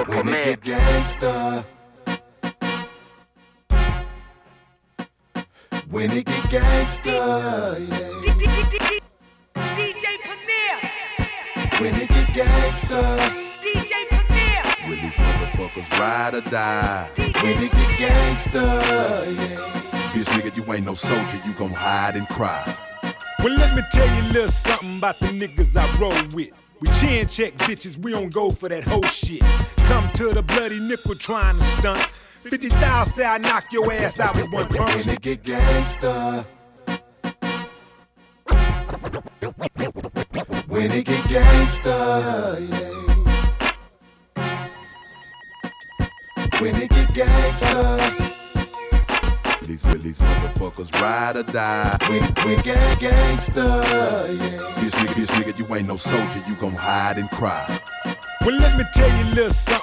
When it get gangsta. When it get gangsta, yeah. DJ Premier. When it get gangsta. DJ Premier. When these motherfuckers ride or die. When it get gangsta, yeah. Bitch nigga, you ain't no soldier, you gon' hide and cry. Well, let me tell you a little something about the niggas I roll with. We chin check bitches, we don't go for that whole shit. Come to the bloody nickel trying to stunt. 50,000 say I knock your ass out with one punch. When it get gangsta. When it get gangsta, yeah. When it get gangsta. These motherfuckers ride or die. When get gangsta, yeah. Bitch nigga, you ain't no soldier, you gon' hide and cry. Well, let me tell you a little something